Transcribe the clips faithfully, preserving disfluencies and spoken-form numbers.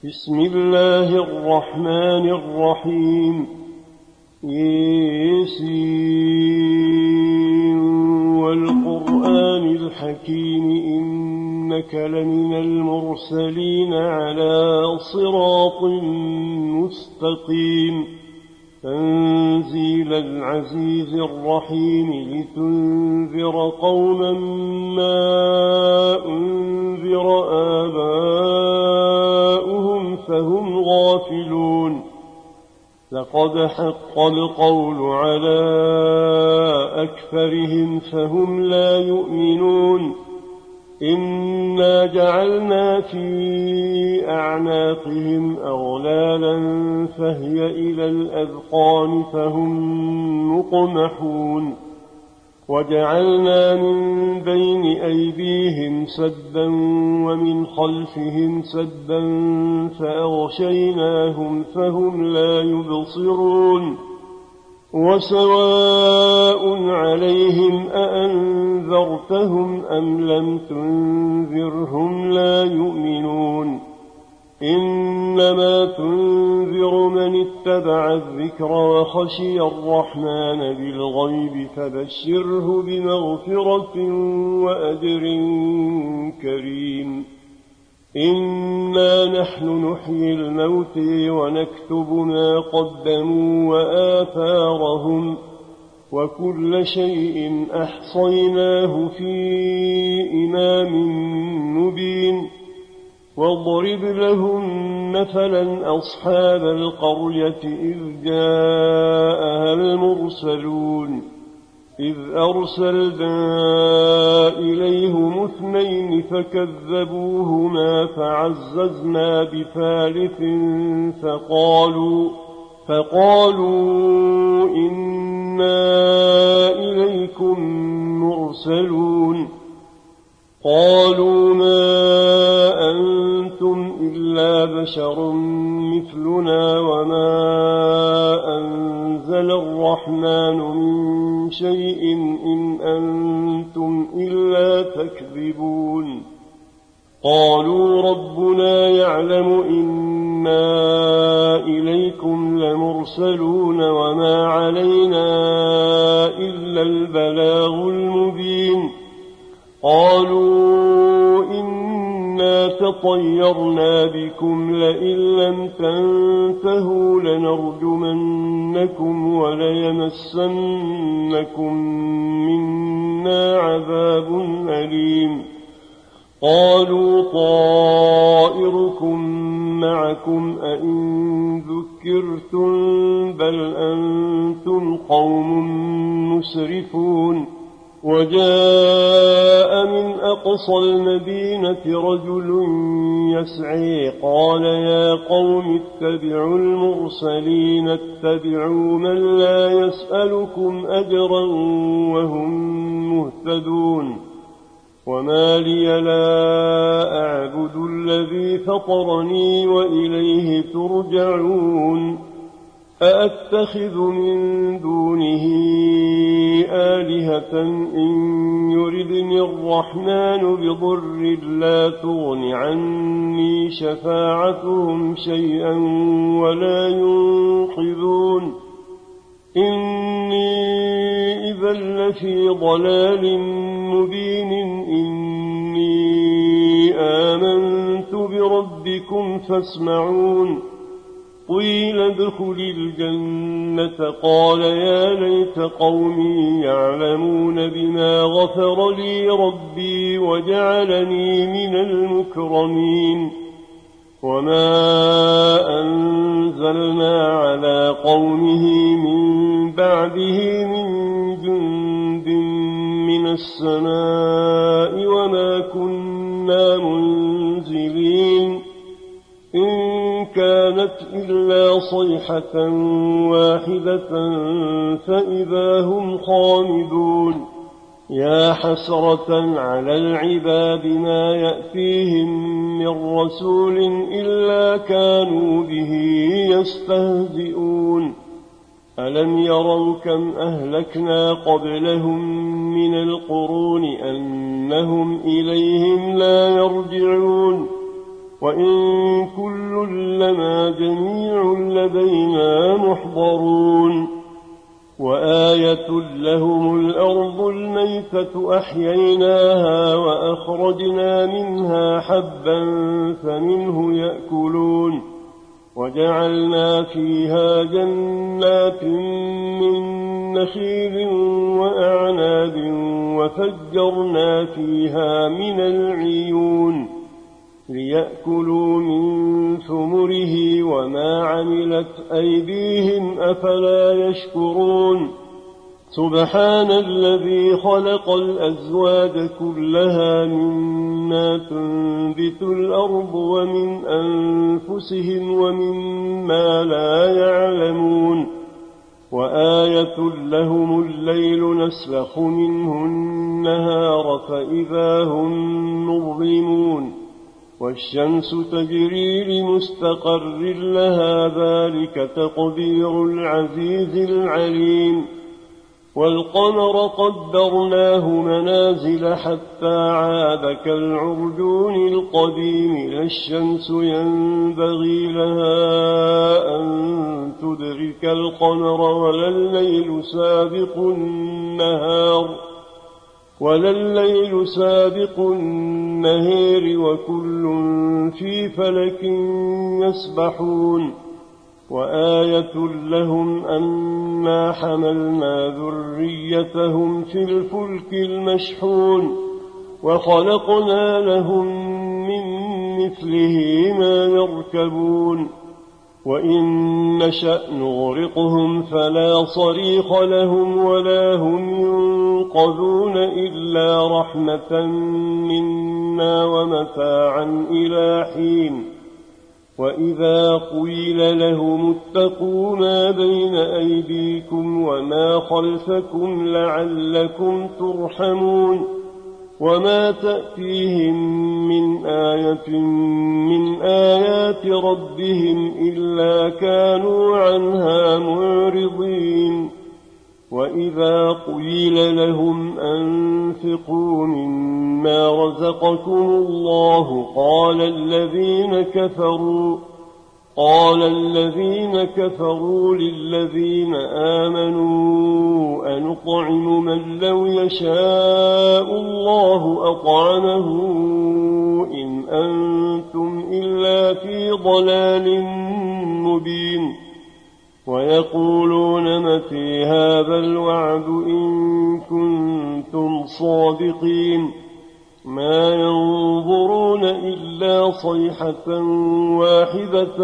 بسم الله الرحمن الرحيم. ياسين والقرآن الحكيم إنك لمن المرسلين على صراط مستقيم تنزيل العزيز الرحيم لتنذر قوما ما أنذر آباؤهم فهم غافلون. لقد حق القول على أكثرهم فهم لا يؤمنون. إنا جعلنا في أعناقهم أغلالا فهي إلى الأذقان فهم مقمحون. وجعلنا من بين أيديهم سدا ومن خلفهم سدا فأغشيناهم فهم لا يبصرون. وسواء عليهم أأنذرتهم أم لم تنذرهم لا يؤمنون. إنما تنذر من اتبع الذكر وخشي الرحمن بالغيب فبشره بمغفرة وأجر كريم. إنا نحن نحيي الموت ونكتب ما قدموا وآثارهم وكل شيء أحصيناه في إمام مبين. واضرب لهم مثلا أصحاب القرية إذ جاءها المرسلون إذ أرسلنا إليهم اثنين فكذبوهما فعززنا بثالث فقالوا, فقالوا إنا إليكم مرسلون. قالوا ما أنتم إلا بشر مثلنا وما أنزل الرحمن من شيء إن أنتم إلا تكذبون. قالوا ربنا يعلم إنا إليكم لمرسلون وما علينا إلا البلاغ المبين. قالوا إنا تطيرنا بكم لئن لم تنتهوا لنرجمنكم وليمسنكم منا عذاب أليم. قالوا طائركم معكم أئن ذكرتم بل أنتم قوم مسرفون. وجاء من أقصى المدينة رجل يسعي قال يا قوم اتبعوا المرسلين اتبعوا من لا يسألكم أجرا وهم مهتدون. وما لي لا أعبد الذي فطرني وإليه ترجعون. أأتخذ من دونه آلهة إن يردني الرحمن بضر لا تغن عني شفاعتهم شيئا ولا ينقذون. إني إذا لفي ضلال مبين. إني آمنت بربكم فاسمعون. قيل ادخل الجنة قال يا ليت قومي يعلمون بما غفر لي ربي وجعلني من المكرمين. وما أنزلنا على قومه من بعده من جند من السماء وما كنا منزلين. إن كانت إلا صيحة واحدة فإذا هم خامدون. يا حسرة على العباد ما يأتيهم من رسول إلا كانوا به يستهزئون. ألم يروا كم أهلكنا قبلهم من القرون أنهم إليهم لا يرجعون. وإن كل لما جميع لدينا محضرون وآية لهم الأرض الميتة أحييناها وأخرجنا منها حبا فمنه يأكلون وجعلنا فيها جنات من نخيل وأعناب وفجرنا فيها من العيون ليأكلوا من ثمره وما عملت أيديهم أفلا يشكرون سبحان الذي خلق الأزواج كلها مما تنبت الأرض ومن أنفسهم ومما لا يعلمون وآية لهم الليل نسلخ منه النهار فإذا هم مظلمون والشمس تجري لمستقر لها ذلك تقدير العزيز العليم والقمر قدرناه منازل حتى عاد كالعرجون القديم لا الشمس ينبغي لها أن تدرك القمر ولا الليل سابق النهار ولا الليل سابق النهار وكل في فلك يسبحون وآية لهم أنا حملنا ذريتهم في الفلك المشحون وخلقنا لهم من مثله ما يركبون وإن نشأ نغرقهم فلا صريخ لهم ولا هم ينقذون إلا رحمة منا ومتاعا إلى حين وإذا قيل لهم اتقوا ما بين أيديكم وما خلفكم لعلكم ترحمون وما تأتيهم من آية من آيات ربهم إلا كانوا عنها معرضين وإذا قيل لهم أنفقوا مما رزقكم الله قال الذين كفروا قال الذين كفروا للذين آمنوا أنطعم من لو يشاء الله أطعمه إن أنتم إلا في ضلال مبين ويقولون متى هذا الوعد إن كنتم صادقين ما ينظرون إلا صيحة واحدة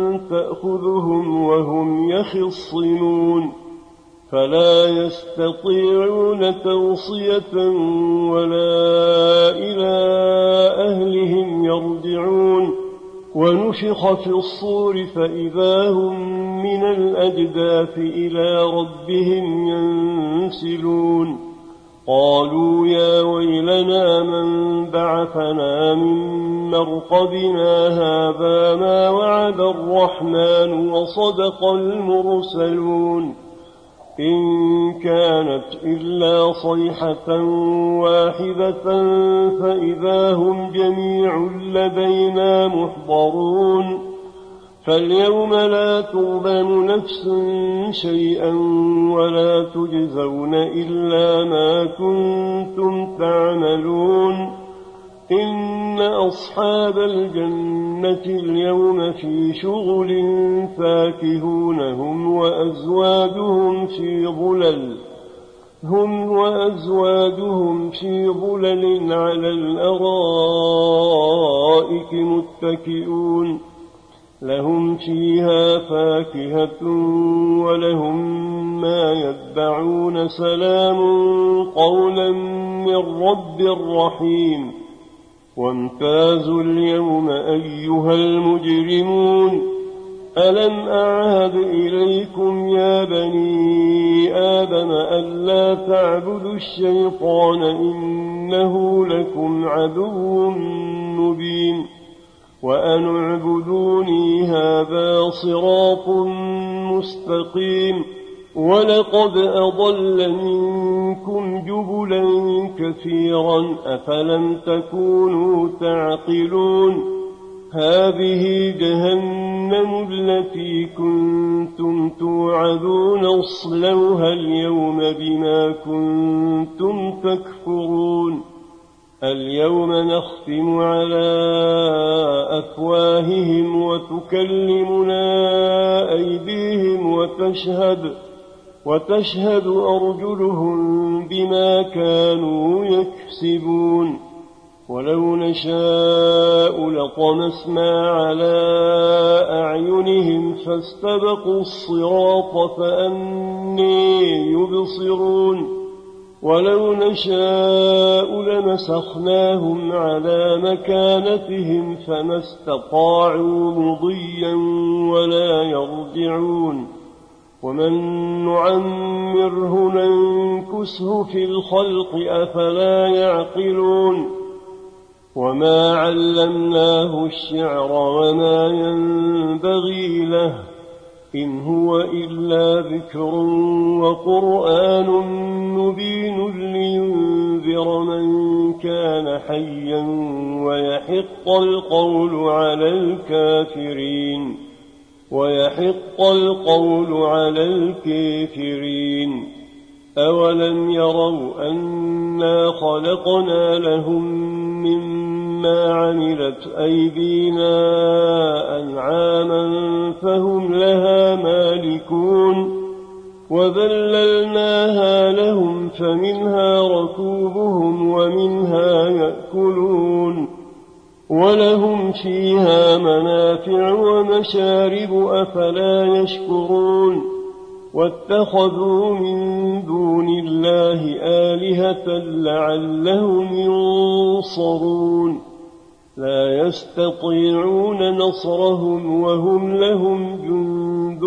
تأخذهم وهم يخصمون فلا يستطيعون توصية ولا إلى أهلهم يرجعون ونفخ في الصور فإذا هم من الأجداث إلى ربهم ينسلون قالوا يا ويلنا من بعثنا من مرقدنا هذا ما وعد الرحمن وصدق المرسلون إن كانت إلا صيحة واحدة فإذا هم جميع لدينا محضرون فاليوم لا تظلم نفس شيئا ولا تجزون إلا ما كنتم تعملون إن أصحاب الجنة اليوم في شغل فاكهون هم وأزواجهم في ظلل هم وأزواجهم في ظلل على الأرائك متكئون لهم فيها فاكهة ولهم ما يدعون سلام قولا من رب رحيم وامتازوا اليوم أيها المجرمون ألم أعهد إليكم يا بني آدم ألا تعبدوا الشيطان إنه لكم عدو مبين وأن اعبدوني هذا صراط مستقيم ولقد أضل منكم جبلا كثيرا أفلم تكونوا تعقلون هذه جهنم التي كنتم توعدون اصلوها اليوم بما كنتم تكفرون اليوم نختم على أفواههم وتكلمنا أيديهم وتشهد وتشهد أرجلهم بما كانوا يكسبون ولو نشاء لطمسنا على أعينهم فاستبقوا الصراط فأني يبصرون ولو نشاء لمسخناهم على مكانتهم فما استطاعوا مضيا ولا يرجعون ومن نعمره ننكسه في الخلق أفلا يعقلون وما علمناه الشعر وما ينبغي له إن هو إلا ذكر وقرآن مبين لينذر من كان حيا ويحق القول على الكافرين ويحق القول على الكافرين أولم يروا أنا خلقنا لهم مما عملت أيدينا أنعاما فهم لها مالكون وذللناها لهم فمنها ركوبهم ومنها يأكلون ولهم فيها منافع ومشارب أفلا يشكرون واتخذوا من دون الله آلهة لعلهم ينصرون لا يستطيعون نصرهم وهم لهم جند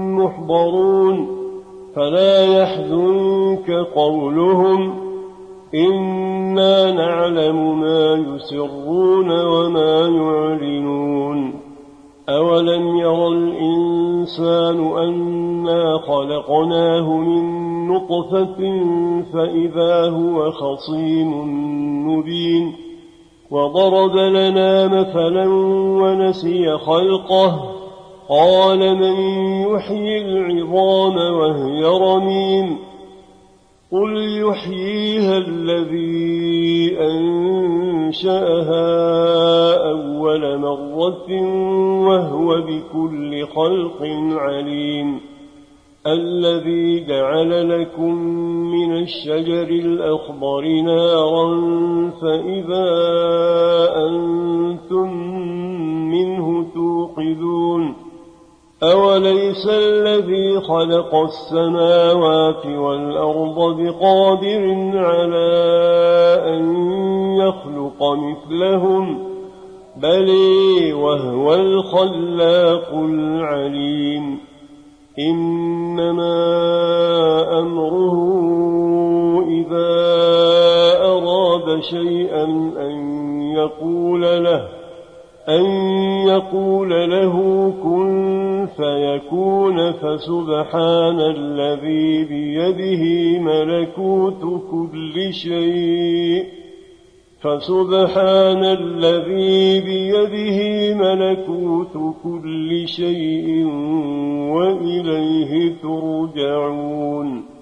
محضرون فلا يحزنك قولهم إنا نعلم ما يسرون وما يعلنون أولم ير الإنسان أنا خلقناه من نطفة فإذا هو خصيم مبين وضرب لنا مثلا ونسي خلقه قال من يحيي العظام وهي رميم قل يحييها الذي أنشأها أول مرة وهو بكل خلق عليم الذي جعل لكم من الشجر الأخضر نارا فإذا أنتم منه توقدون أوليس الذي خلق السماوات والأرض بقادر على أن يخلق مثلهم بل وهو الخلاق العليم إنما أمره إذا أراد شيئا أن يقول له أن يقول له كن فيكون فسبحان الذي بيده ملكوت كل شيء فسبحان الذي بيده ملكوت كل شيء وإليه ترجعون